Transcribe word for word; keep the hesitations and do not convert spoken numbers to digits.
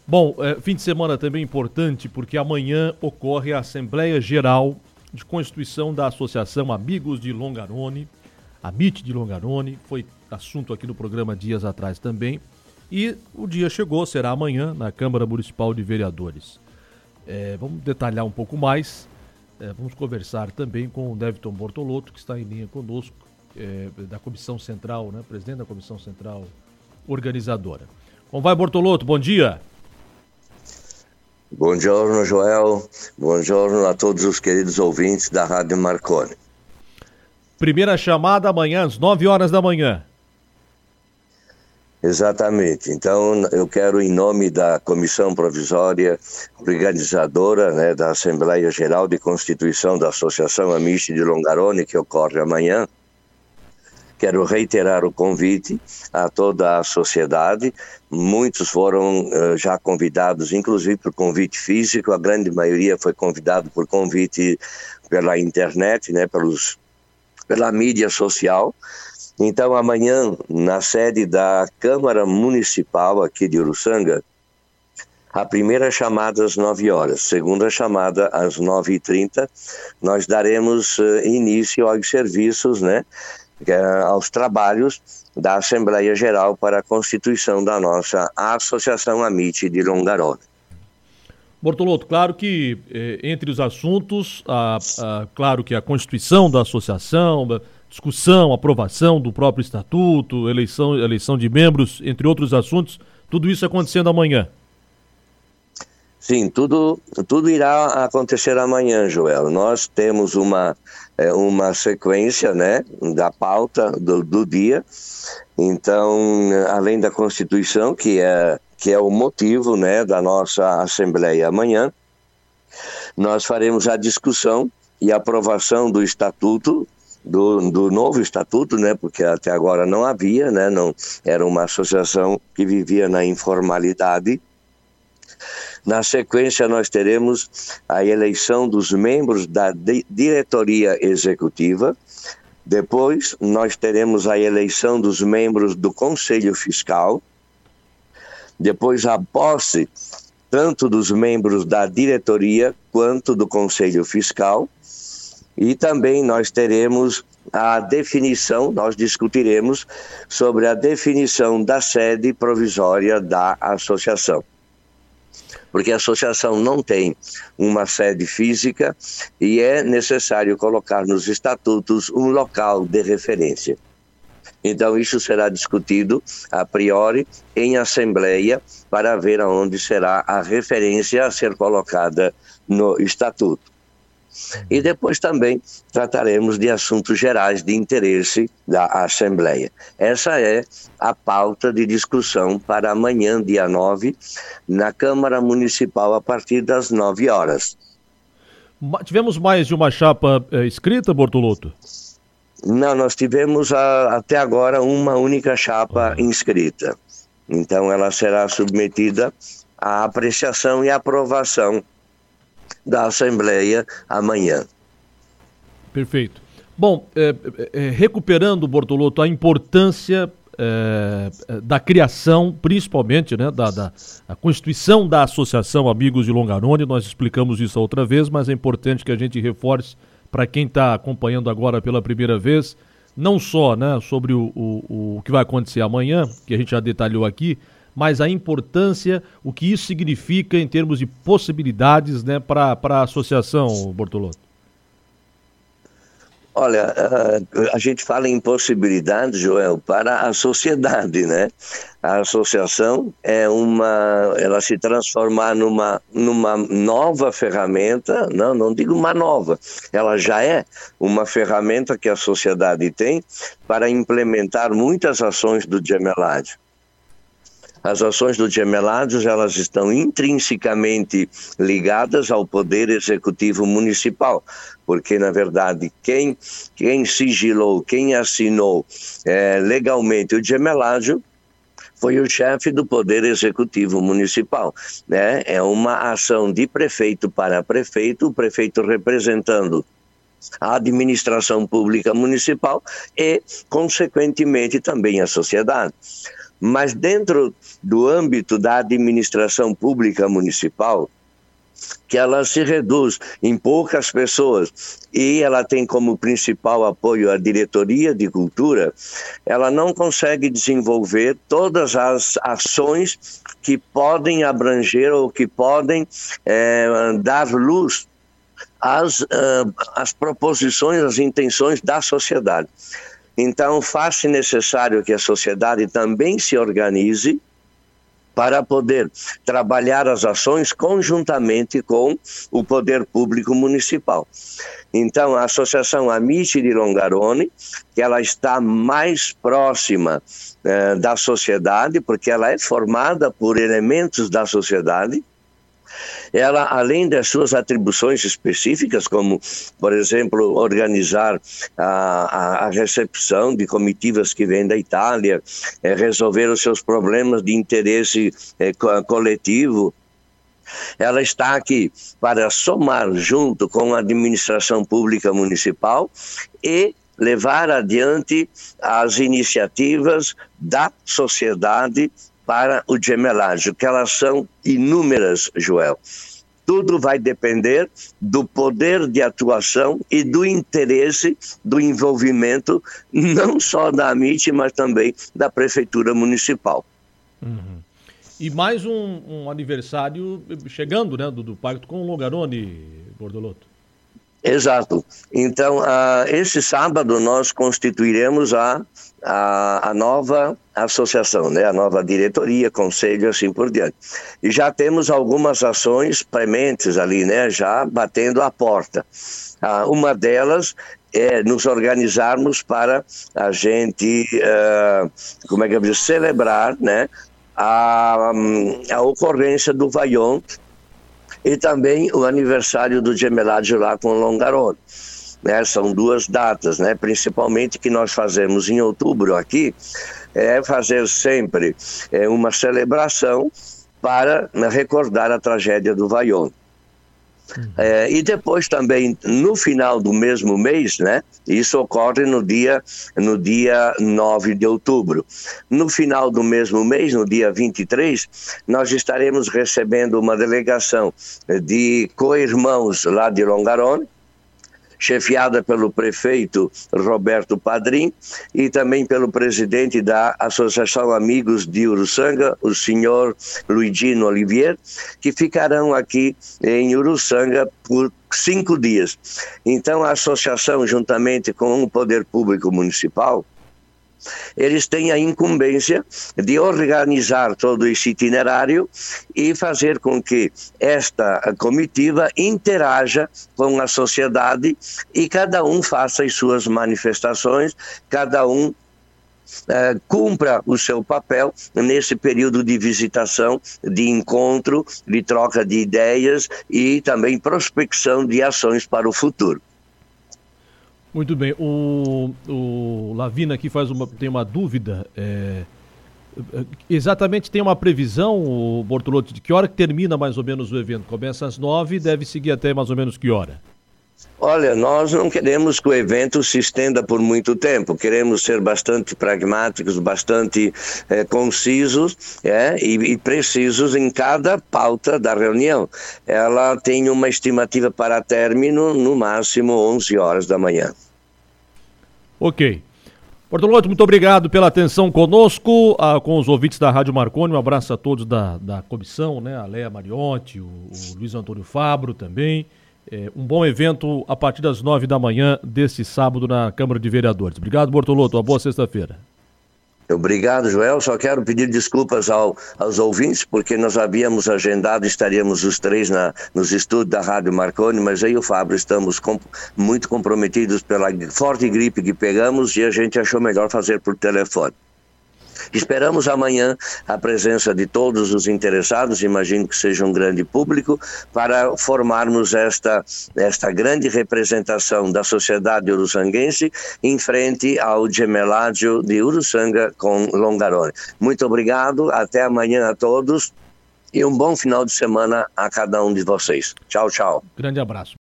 Bom, é, fim de semana também importante porque amanhã ocorre a Assembleia Geral de Constituição da Associação Amigos de Longarone, a M I T de Longarone, foi assunto aqui no programa dias atrás também, e o dia chegou, será amanhã na Câmara Municipal de Vereadores. É, vamos detalhar um pouco mais, é, vamos conversar também com o Deviton Bortolotto, que está em linha conosco, é, da Comissão Central, né, presidente da Comissão Central Organizadora. Como vai, Bortolotto? Bom dia. Bom dia, Joel. Bom dia a todos os queridos ouvintes da Rádio Marconi. Primeira chamada amanhã, às nove horas da manhã. Exatamente. Então, eu quero, em nome da Comissão Provisória Organizadora, né, da Assembleia Geral de Constituição da Associação Amici de Longarone, que ocorre amanhã, quero reiterar o convite a toda a sociedade. Muitos foram uh, já convidados, inclusive por convite físico, a grande maioria foi convidado por convite pela internet, né, pelos, pela mídia social. Então, amanhã, na sede da Câmara Municipal aqui de Uruçanga, a primeira chamada às nove horas, segunda chamada às nove e trinta, nós daremos uh, início aos serviços, né, aos trabalhos da Assembleia Geral para a constituição da nossa Associação Amici de Longarone. Bortolotto, claro que eh, entre os assuntos, a, a, claro que a constituição da associação, a discussão, aprovação do próprio estatuto, eleição, eleição de membros, entre outros assuntos, tudo isso acontecendo amanhã. Sim, tudo, tudo irá acontecer amanhã, Joel. Nós temos uma, uma sequência, né, da pauta do, do dia. Então, além da Constituição, que é, que é o motivo, né, da nossa Assembleia amanhã, nós faremos a discussão e aprovação do Estatuto, do, do novo Estatuto, né, porque até agora não havia, né, não, era uma associação que vivia na informalidade. Na sequência, nós teremos a eleição dos membros da di- diretoria executiva. Depois, nós teremos a eleição dos membros do Conselho Fiscal. Depois, a posse tanto dos membros da diretoria quanto do Conselho Fiscal. E também nós teremos a definição, nós discutiremos sobre a definição da sede provisória da associação. Porque a associação não tem uma sede física e é necessário colocar nos estatutos um local de referência. Então isso será discutido a priori em assembleia para ver aonde será a referência a ser colocada no estatuto. E depois também trataremos de assuntos gerais de interesse da Assembleia. Essa é a pauta de discussão para amanhã, dia nove, na Câmara Municipal, a partir das nove horas. Tivemos mais de uma chapa é, escrita, Bortolotto? Não, nós tivemos a, até agora uma única chapa uhum. inscrita. Então ela será submetida à apreciação e aprovação da Assembleia amanhã. Perfeito. Bom, é, é, recuperando, Bortolotto, a importância é, da criação, principalmente, né, da, da a constituição da Associação Amigos de Longarone, nós explicamos isso outra vez, mas é importante que a gente reforce para quem está acompanhando agora pela primeira vez, não só, né, sobre o, o, o que vai acontecer amanhã, que a gente já detalhou aqui, mas a importância, o que isso significa em termos de possibilidades, né, para a associação, Bortolotto. Olha, a, a gente fala em possibilidades, Joel, para a sociedade, né? A associação é uma, ela se transformar numa, numa nova ferramenta, não, não digo uma nova, ela já é uma ferramenta que a sociedade tem para implementar muitas ações do Gemeládio. As ações do Gemeládio, elas estão intrinsecamente ligadas ao Poder Executivo Municipal, porque, na verdade, quem, quem sigilou, quem assinou é, legalmente o Gemeládio foi o chefe do Poder Executivo Municipal, né? É uma ação de prefeito para prefeito, o prefeito representando a administração pública municipal e, consequentemente, também a sociedade. Mas dentro do âmbito da administração pública municipal, que ela se reduz em poucas pessoas e ela tem como principal apoio a diretoria de cultura, ela não consegue desenvolver todas as ações que podem abranger ou que podem é, dar luz às, uh, às proposições, às intenções da sociedade. Então, faz-se necessário que a sociedade também se organize para poder trabalhar as ações conjuntamente com o poder público municipal. Então, a Associação Amici de Longarone, que ela está mais próxima eh, da sociedade, porque ela é formada por elementos da sociedade. Ela, além das suas atribuições específicas, como, por exemplo, organizar a, a, a recepção de comitivas que vêm da Itália, é, resolver os seus problemas de interesse é, co- coletivo, ela está aqui para somar junto com a administração pública municipal e levar adiante as iniciativas da sociedade para o gemelagem, que elas são inúmeras, Joel. Tudo vai depender do poder de atuação e do interesse do envolvimento, não só da Amici, mas também da Prefeitura Municipal. Uhum. E mais um, um aniversário chegando, né, do, do pacto com o Longarone, Bordolotto. Exato. Então, uh, esse sábado nós constituiremos a, a, a nova associação, né? A nova diretoria, conselho, assim por diante. E já temos algumas ações prementes ali, né? Já batendo a porta. Uh, uma delas é nos organizarmos para a gente, uh, como é que eu digo, celebrar, né? A, a ocorrência do Vaion e também o aniversário do gemelagem lá com Longarone. Né? São duas datas, né? Principalmente que nós fazemos em outubro aqui, é fazer sempre é, uma celebração para recordar a tragédia do Vaion. É, e depois também, no final do mesmo mês, né? Isso ocorre no dia, no dia nove de outubro. No final do mesmo mês, no dia vinte e três, nós estaremos recebendo uma delegação de co-irmãos lá de Longarone, chefiada pelo prefeito Roberto Padrim e também pelo presidente da Associação Amigos de Uruçanga, o senhor Luigino Olivier, que ficarão aqui em Uruçanga por cinco dias. Então a associação, juntamente com o Poder Público Municipal, eles têm a incumbência de organizar todo esse itinerário e fazer com que esta comitiva interaja com a sociedade e cada um faça as suas manifestações, cada um eh, cumpra o seu papel nesse período de visitação, de encontro, de troca de ideias e também prospecção de ações para o futuro. Muito bem, o, o Lavina aqui faz uma, tem uma dúvida, é, exatamente tem uma previsão, o Bortolotto, de que hora que termina mais ou menos o evento? Começa às nove e deve seguir até mais ou menos que hora? Olha, nós não queremos que o evento se estenda por muito tempo, queremos ser bastante pragmáticos, bastante é, concisos é, e, e precisos em cada pauta da reunião. Ela tem uma estimativa para término no máximo onze horas da manhã. Ok. Bortolotto, muito obrigado pela atenção conosco, ah, com os ouvintes da Rádio Marconi. Um abraço a todos da, da comissão, né? A Léa Mariotti, o, o Luiz Antônio Fabro também. É, um bom evento a partir das nove da manhã deste sábado na Câmara de Vereadores. Obrigado, Bortolotto. Uma boa sexta-feira. Obrigado, Joel. Só quero pedir desculpas ao, aos ouvintes, porque nós havíamos agendado, estaríamos os três na, nos estúdios da Rádio Marconi, mas aí o Fábio estamos com, muito comprometidos pela forte gripe que pegamos e a gente achou melhor fazer por telefone. Esperamos amanhã a presença de todos os interessados, imagino que seja um grande público, para formarmos esta, esta grande representação da sociedade uruçanguense em frente ao gemelágio de Uruçanga com Longarone. Muito obrigado, até amanhã a todos e um bom final de semana a cada um de vocês. Tchau, tchau. Grande abraço.